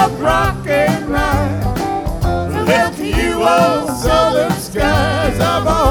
of rock and ride. Left to you, old southern skies of